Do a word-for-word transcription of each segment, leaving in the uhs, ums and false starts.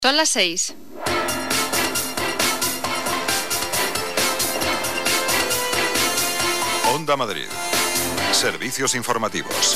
Son las seis. Onda Madrid. Servicios informativos.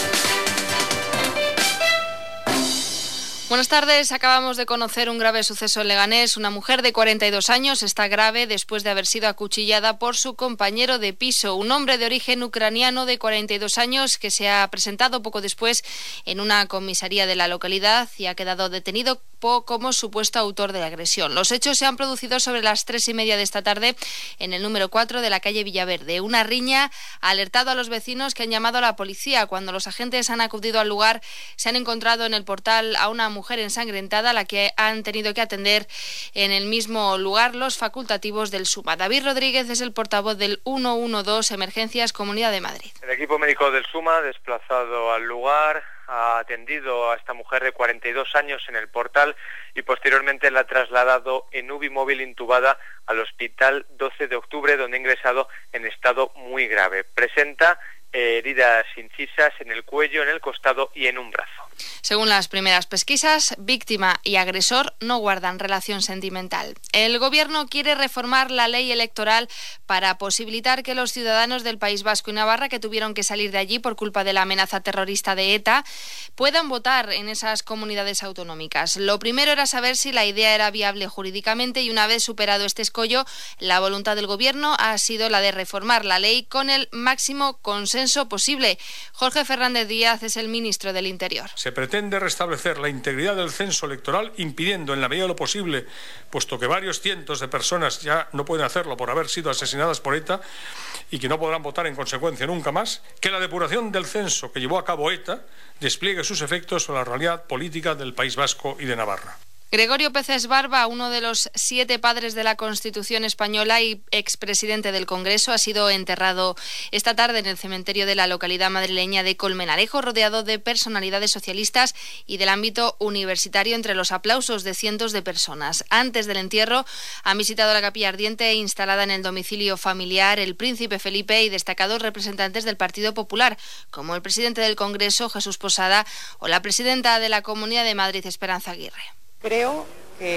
Buenas tardes. Acabamos de conocer un grave suceso en Leganés. Una mujer de cuarenta y dos años está grave después de haber sido acuchillada por su compañero de piso, un hombre de origen ucraniano de cuarenta y dos años que se ha presentado poco después en una comisaría de la localidad y ha quedado detenido como supuesto autor de la agresión. Los hechos se han producido sobre las tres y media de esta tarde en el número cuatro de la calle Villaverde. Una riña ha alertado a los vecinos, que han llamado a la policía. Cuando los agentes han acudido al lugar, se han encontrado en el portal a una mujer ensangrentada, a la que han tenido que atender en el mismo lugar los facultativos del SUMA. David Rodríguez es el portavoz del ciento doce Emergencias Comunidad de Madrid. El equipo médico del SUMA, desplazado al lugar, ha atendido a esta mujer de cuarenta y dos años en el portal y posteriormente la ha trasladado en U B I móvil intubada al Hospital doce de octubre, donde ha ingresado en estado muy grave. Presenta eh, heridas incisas en el cuello, en el costado y en un brazo. Según las primeras pesquisas, víctima y agresor no guardan relación sentimental. El Gobierno quiere reformar la ley electoral para posibilitar que los ciudadanos del País Vasco y Navarra, que tuvieron que salir de allí por culpa de la amenaza terrorista de ETA, puedan votar en esas comunidades autonómicas. Lo primero era saber si la idea era viable jurídicamente y, una vez superado este escollo, la voluntad del Gobierno ha sido la de reformar la ley con el máximo consenso posible. Jorge Fernández Díaz es el ministro del Interior. Se pretende restablecer la integridad del censo electoral, impidiendo en la medida de lo posible, puesto que varios cientos de personas ya no pueden hacerlo por haber sido asesinadas por ETA y que no podrán votar en consecuencia nunca más, que la depuración del censo que llevó a cabo ETA despliegue sus efectos sobre la realidad política del País Vasco y de Navarra. Gregorio Peces Barba, uno de los siete padres de la Constitución española y expresidente del Congreso, ha sido enterrado esta tarde en el cementerio de la localidad madrileña de Colmenarejo, rodeado de personalidades socialistas y del ámbito universitario, entre los aplausos de cientos de personas. Antes del entierro, han visitado la capilla ardiente instalada en el domicilio familiar el príncipe Felipe y destacados representantes del Partido Popular, como el presidente del Congreso, Jesús Posada, o la presidenta de la Comunidad de Madrid, Esperanza Aguirre. Creo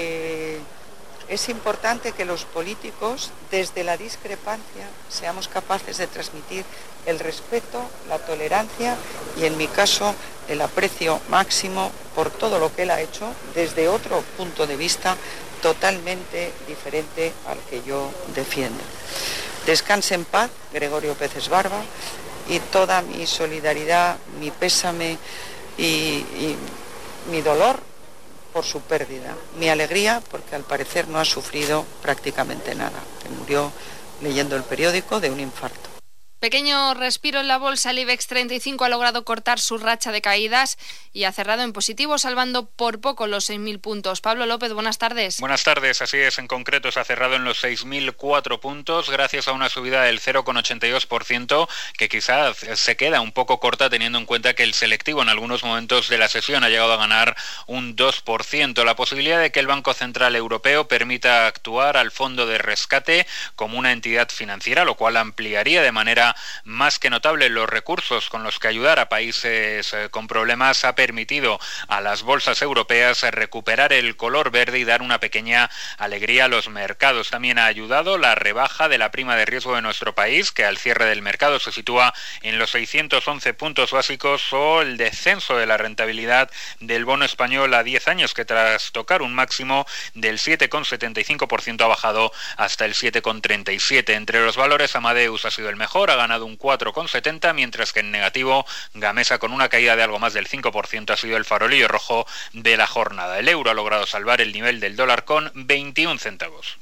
que es importante que los políticos, desde la discrepancia, seamos capaces de transmitir el respeto, la tolerancia y, en mi caso, el aprecio máximo por todo lo que él ha hecho desde otro punto de vista totalmente diferente al que yo defiendo. Descanse en paz, Gregorio Peces Barba, y toda mi solidaridad, mi pésame y, y mi dolor por su pérdida. Mi alegría porque al parecer no ha sufrido prácticamente nada. Murió leyendo el periódico de un infarto. Pequeño respiro en la bolsa. El IBEX treinta y cinco ha logrado cortar su racha de caídas y ha cerrado en positivo, salvando por poco los seis mil puntos. Pablo López, buenas tardes. Buenas tardes, así es. En concreto se ha cerrado en los seis mil cuatro puntos gracias a una subida del cero coma ochenta y dos por ciento, que quizás se queda un poco corta teniendo en cuenta que el selectivo en algunos momentos de la sesión ha llegado a ganar un dos por ciento. La posibilidad de que el Banco Central Europeo permita actuar al fondo de rescate como una entidad financiera, lo cual ampliaría de manera más que notable los recursos con los que ayudar a países con problemas, ha permitido a las bolsas europeas recuperar el color verde y dar una pequeña alegría a los mercados. También ha ayudado la rebaja de la prima de riesgo de nuestro país, que al cierre del mercado se sitúa en los seiscientos once puntos básicos, o el descenso de la rentabilidad del bono español a diez años, que tras tocar un máximo del siete coma setenta y cinco por ciento ha bajado hasta el siete coma treinta y siete por ciento. Entre los valores, Amadeus ha sido el mejor, ha ganado un cuatro coma setenta, mientras que en negativo Gamesa, con una caída de algo más del cinco por ciento, ha sido el farolillo rojo de la jornada. El euro ha logrado salvar el nivel del dólar con veintiún centavos.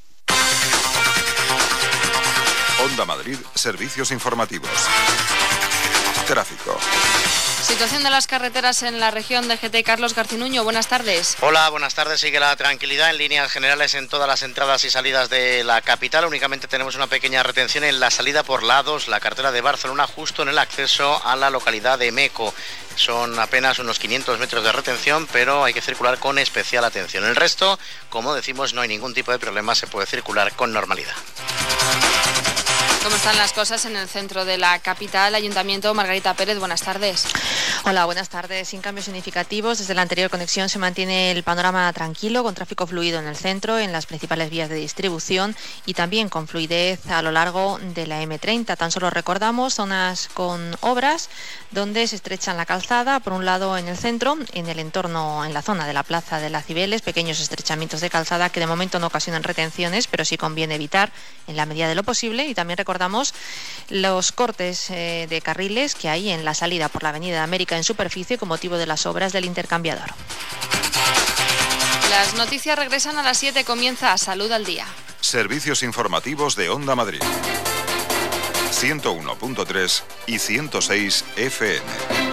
Onda Madrid, servicios informativos. Tráfico. Situación de las carreteras en la región de G T. Carlos Garcinuño, buenas tardes. Hola, buenas tardes. Sigue la tranquilidad en líneas generales en todas las entradas y salidas de la capital. Únicamente tenemos una pequeña retención en la salida por la A dos, la carretera de Barcelona, justo en el acceso a la localidad de Meco. Son apenas unos quinientos metros de retención, pero hay que circular con especial atención. El resto, como decimos, no hay ningún tipo de problema, se puede circular con normalidad. ¿Cómo están las cosas en el centro de la capital? Ayuntamiento, Margarita Pérez, buenas tardes. Hola, buenas tardes. Sin cambios significativos, desde la anterior conexión se mantiene el panorama tranquilo, con tráfico fluido en el centro, en las principales vías de distribución y también con fluidez a lo largo de la eme treinta. Tan solo recordamos zonas con obras donde se estrechan la calzada, por un lado en el centro, en el entorno, en la zona de la Plaza de las Cibeles, pequeños estrechamientos de calzada que de momento no ocasionan retenciones, pero sí conviene evitar en la medida de lo posible. Y también recordamos los cortes eh, de carriles que hay en la salida por la Avenida de América en superficie con motivo de las obras del intercambiador. Las noticias regresan a las siete, comienza Salud al Día. Servicios informativos de Onda Madrid. ciento uno punto tres y ciento seis efe eme.